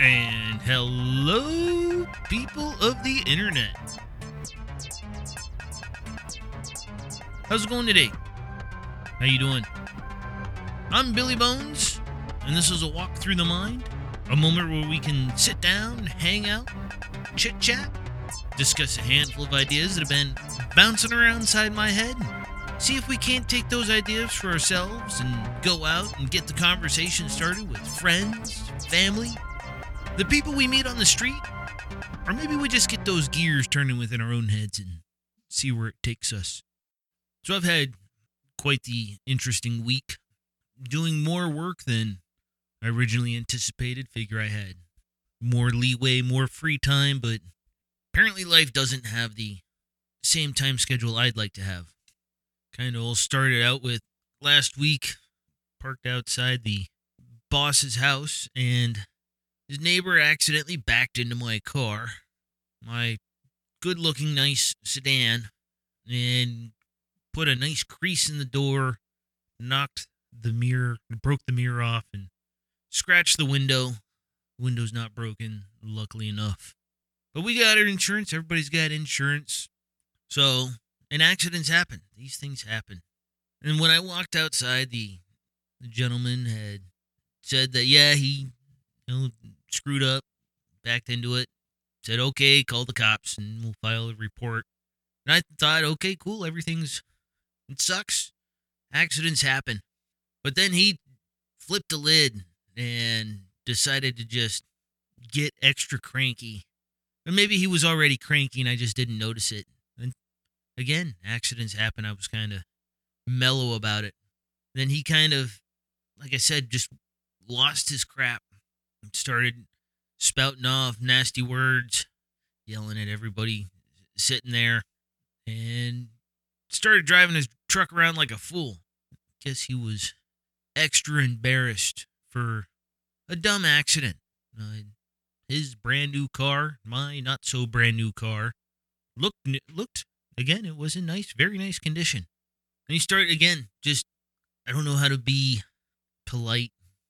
And hello, people of the internet. How's it going today? How you doing? I'm Billy Bones, and this is a walk through the mind, a moment where we can sit down, hang out, chit-chat, discuss a handful of ideas that have been bouncing around inside my head, see if we can't take those ideas for ourselves and go out and get the conversation started with friends, family, the people we meet on the street, or maybe we just get those gears turning within our own heads and see where it takes us. So I've had quite the interesting week, doing more work than I originally anticipated. Figure I had more leeway, more free time, but apparently life doesn't have the same time schedule I'd like to have. Kind of all started out with last week, parked outside the boss's house, and his neighbor accidentally backed into my car, my good-looking, nice sedan, and put a nice crease in the door, knocked the mirror, broke the mirror off, and scratched the window. The window's not broken, luckily enough. But we got our insurance. Everybody's got insurance. So, and accidents happen. These things happen. And when I walked outside, the gentleman had said that, yeah, he screwed up, backed into it, said, okay, call the cops, and we'll file a report. And I thought, okay, cool, it sucks. Accidents happen. But then he flipped the lid and decided to just get extra cranky. Or maybe he was already cranky and I just didn't notice it. And again, accidents happen. I was kind of mellow about it. Then he kind of, like I said, just lost his crap. Started spouting off nasty words, yelling at everybody sitting there, and started driving his truck around like a fool. Guess he was extra embarrassed for a dumb accident. His brand new car, my not so brand new car, looked again, it was in very nice condition. And he started again, just, I don't know how to be polite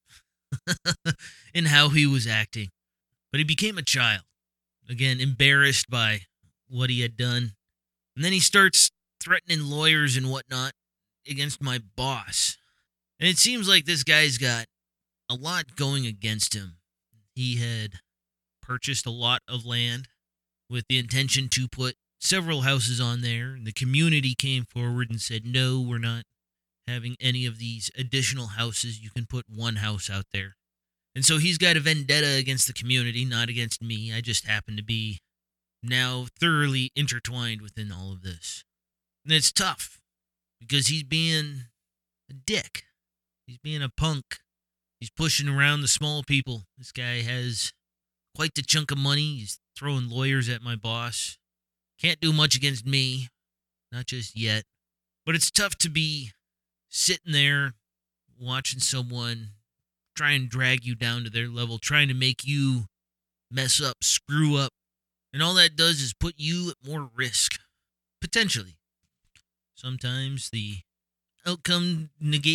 in how he was acting. But he became a child. Again, embarrassed by what he had done. And then he starts threatening lawyers and whatnot against my boss. And it seems like this guy's got a lot going against him. He had purchased a lot of land with the intention to put several houses on there. And the community came forward and said, no, we're not having any of these additional houses. You can put one house out there. And so he's got a vendetta against the community, not against me. I just happen to be now thoroughly intertwined within all of this. And it's tough because he's being a dick. He's being a punk. He's pushing around the small people. This guy has quite the chunk of money. He's throwing lawyers at my boss. Can't do much against me. Not just yet. But it's tough to be sitting there watching someone try and drag you down to their level, trying to make you mess up, screw up. And all that does is put you at more risk. Potentially. Sometimes the outcome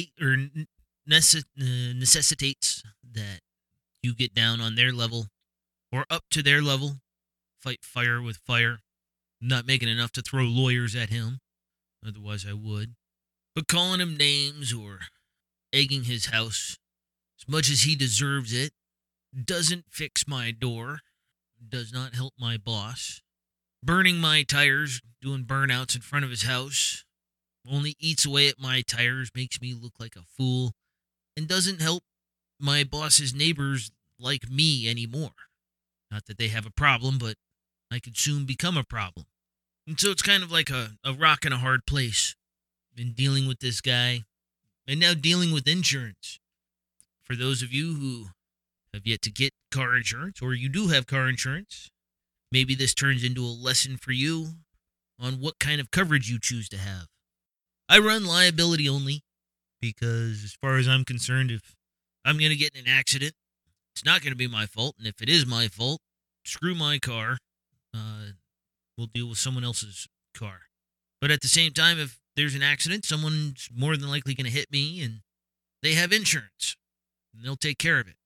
necessitates that you get down on their level or up to their level. Fight fire with fire. I'm not making enough to throw lawyers at him. Otherwise I would. But calling him names or egging his house, as much as he deserves it, doesn't fix my door, does not help my boss. Burning my tires, doing burnouts in front of his house, only eats away at my tires, makes me look like a fool, and doesn't help my boss's neighbors like me anymore. Not that they have a problem, but I could soon become a problem. And so it's kind of like a rock and a hard place. Been dealing with this guy, and now dealing with insurance. For those of you who have yet to get car insurance, or you do have car insurance, maybe this turns into a lesson for you on what kind of coverage you choose to have. I run liability only because, as far as I'm concerned, if I'm going to get in an accident, it's not going to be my fault. And if it is my fault, screw my car. We'll deal with someone else's car. But at the same time, if there's an accident, someone's more than likely going to hit me, and they have insurance, and they'll take care of it.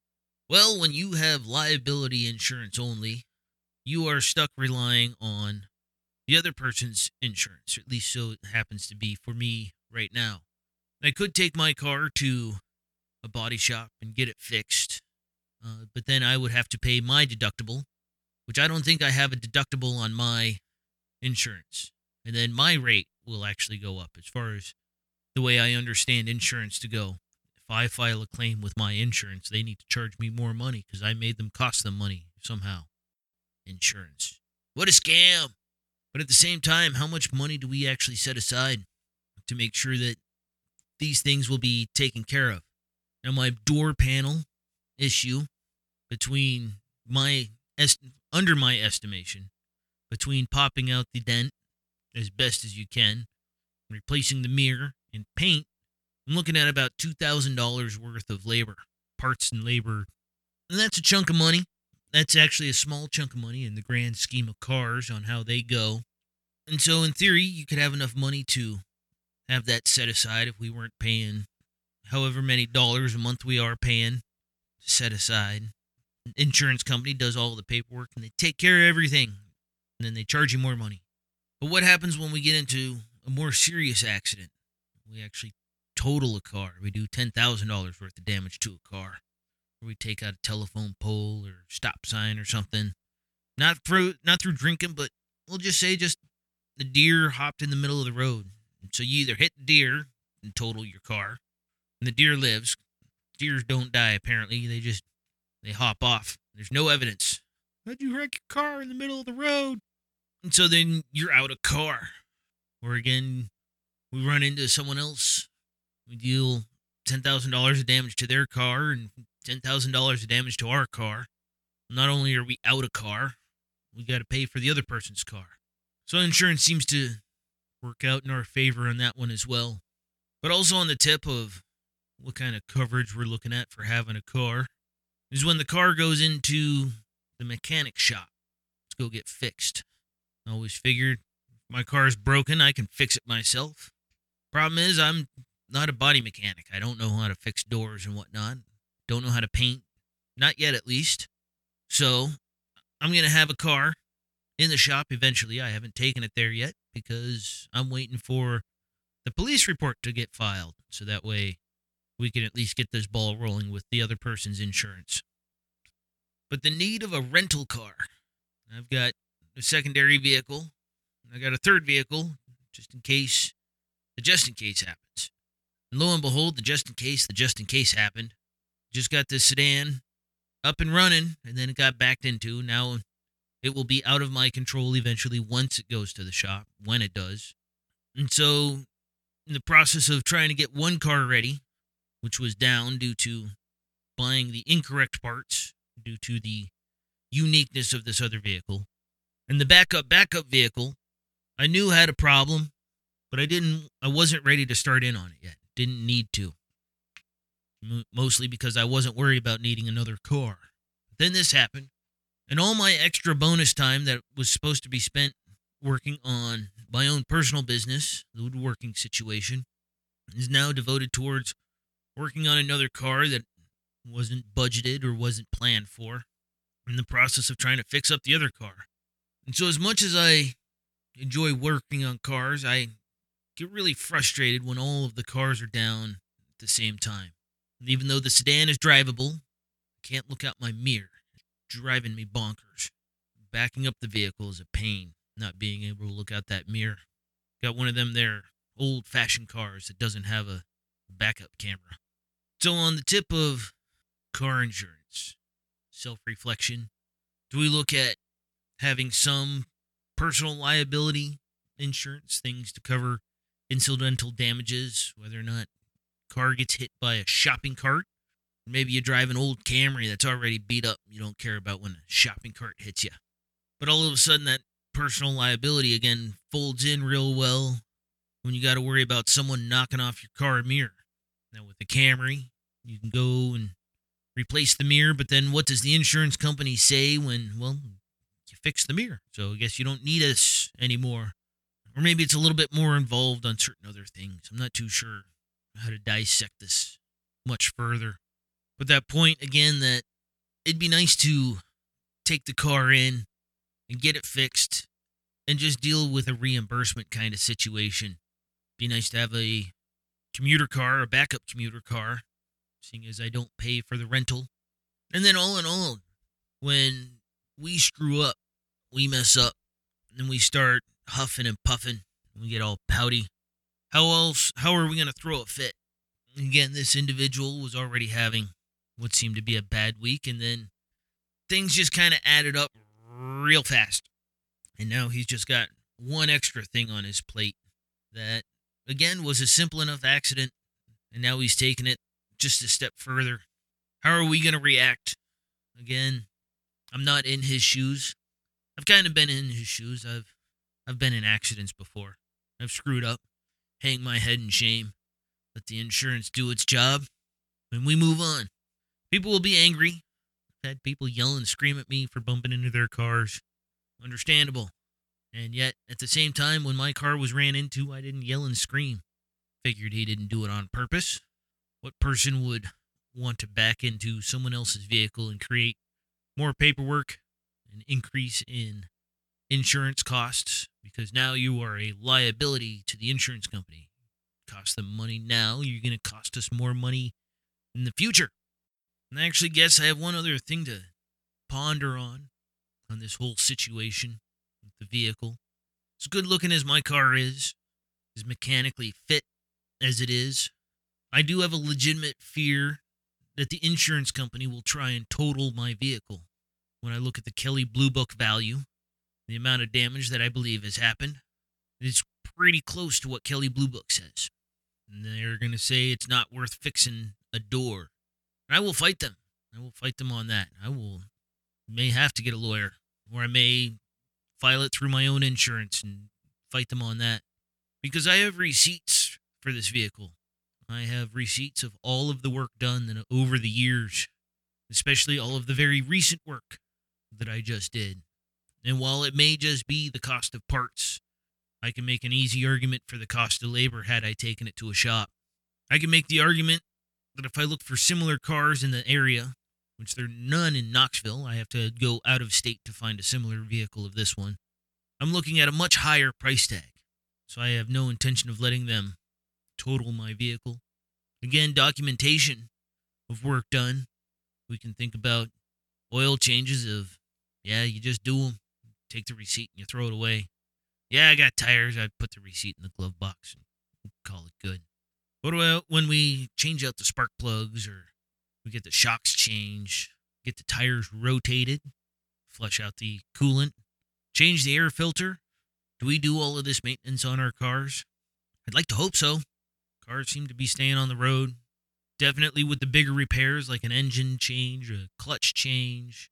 Well, when you have liability insurance only, you are stuck relying on the other person's insurance, or at least so it happens to be for me right now. I could take my car to a body shop and get it fixed, but then I would have to pay my deductible, which I don't think I have a deductible on my insurance. And then my rate will actually go up as far as the way I understand insurance to go. If I file a claim with my insurance, they need to charge me more money because I made them cost them money somehow. Insurance. What a scam! But at the same time, how much money do we actually set aside to make sure that these things will be taken care of? Now, my door panel issue, between under my estimation, between popping out the dent as best as you can, replacing the mirror and paint, I'm looking at about $2,000 worth of labor, parts and labor. And that's a chunk of money. That's actually a small chunk of money in the grand scheme of cars on how they go. And so in theory, you could have enough money to have that set aside if we weren't paying however many dollars a month we are paying to set aside. An insurance company does all the paperwork and they take care of everything. And then they charge you more money. But what happens when we get into a more serious accident? We actually total a car. We do $10,000 worth of damage to a car. Or we take out a telephone pole or stop sign or something. Not through drinking, but we'll just say the deer hopped in the middle of the road. And so you either hit the deer and total your car, and the deer lives. Deers don't die, apparently. They hop off. There's no evidence. How'd you wreck your car in the middle of the road? And so then you're out of car. Or again, we run into someone else. We deal $10,000 of damage to their car and $10,000 of damage to our car. Not only are we out of car, we got to pay for the other person's car. So insurance seems to work out in our favor on that one as well. But also on the tip of what kind of coverage we're looking at for having a car is when the car goes into the mechanic shop to go get fixed. I always figured if my car is broken, I can fix it myself. Problem is, I'm not a body mechanic. I don't know how to fix doors and whatnot. Don't know how to paint. Not yet, at least. So I'm going to have a car in the shop eventually. I haven't taken it there yet because I'm waiting for the police report to get filed. So that way we can at least get this ball rolling with the other person's insurance. But the need of a rental car. I've got a secondary vehicle. I got a third vehicle just in case happens. And lo and behold, the just in case happened. Just got this sedan up and running, and then it got backed into. Now it will be out of my control eventually once it goes to the shop, when it does. And so in the process of trying to get one car ready, which was down due to buying the incorrect parts, due to the uniqueness of this other vehicle, and the backup vehicle, I knew had a problem, but I wasn't ready to start in on it yet. Didn't need to. Mostly because I wasn't worried about needing another car. Then this happened, and all my extra bonus time that was supposed to be spent working on my own personal business, the woodworking situation, is now devoted towards working on another car that wasn't budgeted or wasn't planned for, in the process of trying to fix up the other car. And so as much as I enjoy working on cars, I get really frustrated when all of the cars are down at the same time. And even though the sedan is drivable, I can't look out my mirror. It's driving me bonkers. Backing up the vehicle is a pain, not being able to look out that mirror. Got one of them there old-fashioned cars that doesn't have a backup camera. So on the tip of car insurance, self-reflection, do we look at having some personal liability insurance, things to cover incidental damages, whether or not car gets hit by a shopping cart? Maybe you drive an old Camry that's already beat up. You don't care about when a shopping cart hits you. But all of a sudden that personal liability again folds in real well when you got to worry about someone knocking off your car mirror. Now with the Camry, you can go and replace the mirror, but then what does the insurance company say when, well, you fix the mirror? So I guess you don't need us anymore. Or maybe it's a little bit more involved on certain other things. I'm not too sure how to dissect this much further. But that point, again, that it'd be nice to take the car in and get it fixed and just deal with a reimbursement kind of situation. Be nice to have a commuter car, a backup commuter car, seeing as I don't pay for the rental. And then all in all, when we screw up, we mess up, and we start huffing and puffing, and we get all pouty. How are we going to throw a fit? Again, this individual was already having what seemed to be a bad week, and then things just kind of added up real fast. And now he's just got one extra thing on his plate that, again, was a simple enough accident, and now he's taken it just a step further. How are we going to react? Again, I'm not in his shoes. I've kind of been in his shoes. I've been in accidents before. I've screwed up, hang my head in shame, let the insurance do its job, and we move on. People will be angry. I've had people yell and scream at me for bumping into their cars. Understandable. And yet, at the same time, when my car was ran into, I didn't yell and scream. Figured he didn't do it on purpose. What person would want to back into someone else's vehicle and create more paperwork, an increase in insurance costs, because now you are a liability to the insurance company. Cost them money now, you're going to cost us more money in the future. And I actually guess I have one other thing to ponder on this whole situation with the vehicle. As good looking as my car is, as mechanically fit as it is, I do have a legitimate fear that the insurance company will try and total my vehicle. When I look at the Kelley Blue Book value, the amount of damage that I believe has happened, it's pretty close to what Kelley Blue Book says. And they're going to say it's not worth fixing a door. And I will fight them. I will fight them on that. May have to get a lawyer, or I may file it through my own insurance and fight them on that. Because I have receipts for this vehicle. I have receipts of all of the work done over the years, especially all of the very recent work that I just did. And while it may just be the cost of parts, I can make an easy argument for the cost of labor had I taken it to a shop. I can make the argument that if I look for similar cars in the area, which there are none in Knoxville, I have to go out of state to find a similar vehicle of this one, I'm looking at a much higher price tag. So I have no intention of letting them total my vehicle. Again, documentation of work done. We can think about oil changes of, you just do them, take the receipt and you throw it away. I got tires, I'd put the receipt in the glove box and call it good. What about when we change out the spark plugs, or we get the shocks changed, get the tires rotated, flush out the coolant, change the air filter? Do we do all of this maintenance on our cars? I'd like to hope so. Cars seem to be staying on the road. Definitely with the bigger repairs like an engine change, a clutch change,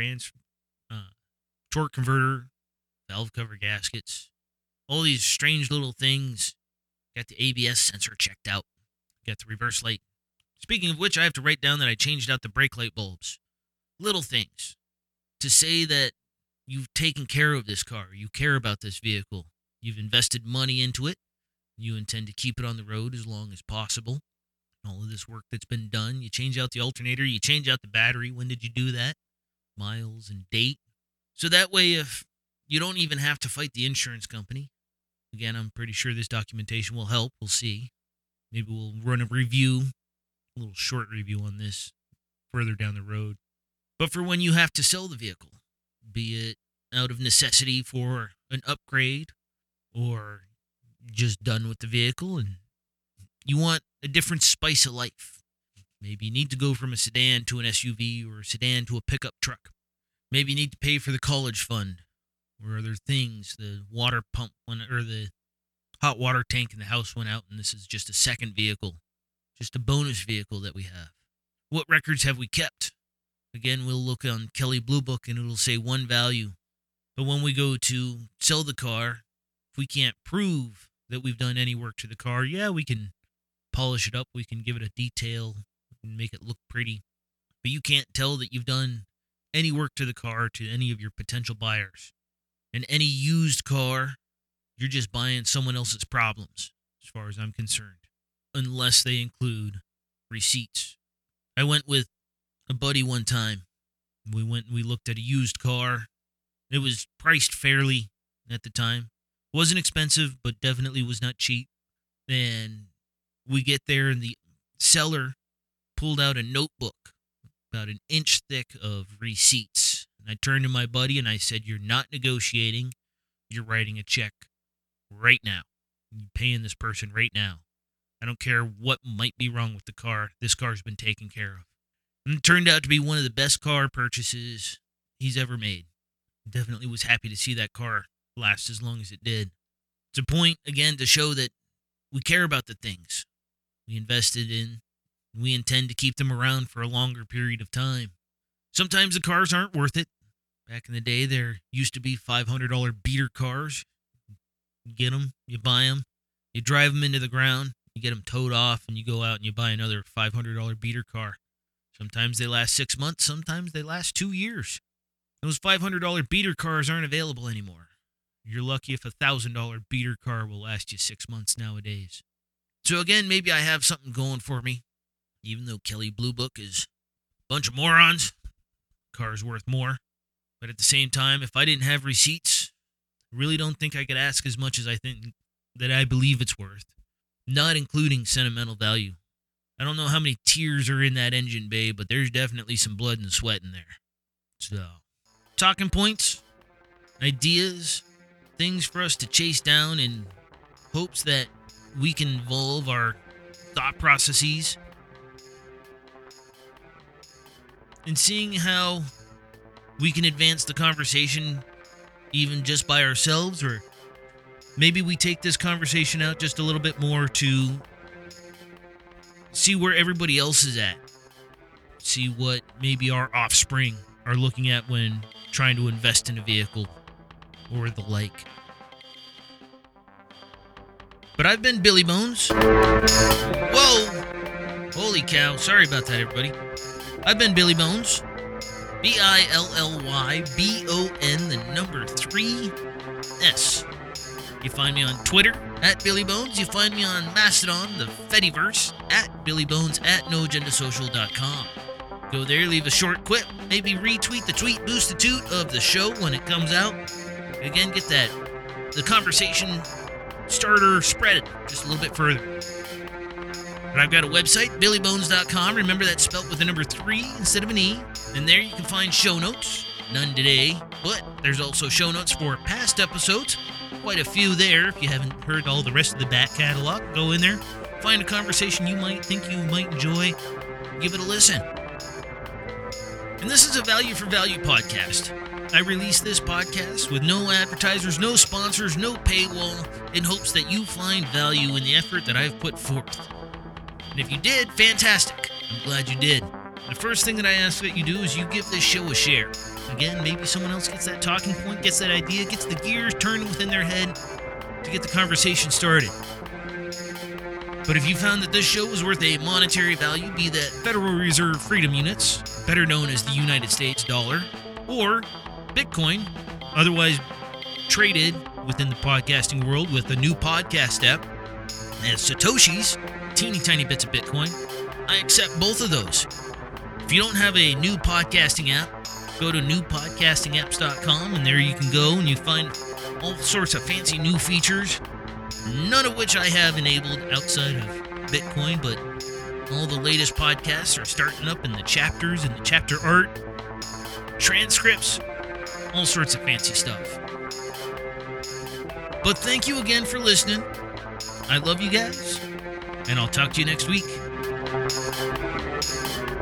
torque converter, valve cover gaskets, all these strange little things. Got the ABS sensor checked out. Got the reverse light. Speaking of which, I have to write down that I changed out the brake light bulbs. Little things. To say that you've taken care of this car, you care about this vehicle, you've invested money into it, you intend to keep it on the road as long as possible. All of this work that's been done, you change out the alternator, you change out the battery. When did you do that? Miles and date. So that way, if you don't even have to fight the insurance company, again, I'm pretty sure this documentation will help. We'll see. Maybe we'll run a review, a little short review on this further down the road. But for when you have to sell the vehicle, be it out of necessity for an upgrade or just done with the vehicle and you want a different spice of life. Maybe you need to go from a sedan to an SUV or a sedan to a pickup truck. Maybe you need to pay for the college fund or other things. The water pump or the hot water tank in the house went out, and this is just a second vehicle, just a bonus vehicle that we have. What records have we kept? Again, we'll look on Kelley Blue Book and it'll say one value. But when we go to sell the car, if we can't prove that we've done any work to the car, we can polish it up, we can give it a detail, and make it look pretty. But you can't tell that you've done any work to the car to any of your potential buyers. And any used car, you're just buying someone else's problems, as far as I'm concerned, unless they include receipts. I went with a buddy one time, We went and we looked at a used car. It was priced fairly at the time. Wasn't expensive, but definitely was not cheap. And we get there, and the seller pulled out a notebook about an inch thick of receipts. And I turned to my buddy and I said, "You're not negotiating. You're writing a check right now. You're paying this person right now. I don't care what might be wrong with the car. This car's been taken care of." And it turned out to be one of the best car purchases he's ever made. Definitely was happy to see that car last as long as it did. It's a point, again, to show that we care about the things we invested in. We intend to keep them around for a longer period of time. Sometimes the cars aren't worth it. Back in the day, there used to be $500 beater cars. You get them, you buy them, you drive them into the ground, you get them towed off, and you go out and you buy another $500 beater car. Sometimes they last 6 months, sometimes they last 2 years. Those $500 beater cars aren't available anymore. You're lucky if a $1,000 beater car will last you 6 months nowadays. So again, maybe I have something going for me. Even though Kelley Blue Book is a bunch of morons, car's worth more. But at the same time, if I didn't have receipts, I really don't think I could ask as much as I think that I believe it's worth. Not including sentimental value. I don't know how many tears are in that engine bay, but there's definitely some blood and sweat in there. So, talking points, ideas, things for us to chase down in hopes that we can involve our thought processes and seeing how we can advance the conversation even just by ourselves, or maybe we take this conversation out just a little bit more to see where everybody else is at. See what maybe our offspring are looking at when trying to invest in a vehicle or the like. But I've been Billy Bones. Whoa! Holy cow. Sorry about that, everybody. I've been Billy Bones. BILLYBON 3S. You find me on Twitter at Billy Bones. You find me on Mastodon, the Fediverse, at Billy Bones at NoAgendaSocial.com. Go there, leave a short quip, maybe retweet the tweet boost the toot of the show when it comes out. Again, get the conversation starter spread just a little bit further. But I've got a website, BillyBones.com. Remember that's spelt with the number 3 instead of an E. And there you can find show notes. None today, but there's also show notes for past episodes. Quite a few there. If you haven't heard all the rest of the back catalog, go in there, find a conversation you might think you might enjoy, give it a listen. And this is a Value for Value podcast. I release this podcast with no advertisers, no sponsors, no paywall, in hopes that you find value in the effort that I've put forth. And if you did, fantastic. I'm glad you did. The first thing that I ask that you do is you give this show a share. Again, maybe someone else gets that talking point, gets that idea, gets the gears turning within their head to get the conversation started. But if you found that this show was worth a monetary value, be that Federal Reserve Freedom Units, better known as the United States dollar, or Bitcoin, otherwise traded within the podcasting world with a new podcast app, and Satoshis, teeny tiny bits of Bitcoin, I accept both of those. If you don't have a new podcasting app, go to newpodcastingapps.com, and there you can go and you find all sorts of fancy new features, none of which I have enabled outside of Bitcoin, but all the latest podcasts are starting up in the chapters and the chapter art, transcripts, all sorts of fancy stuff. But thank you again for listening. I love you guys, and I'll talk to you next week.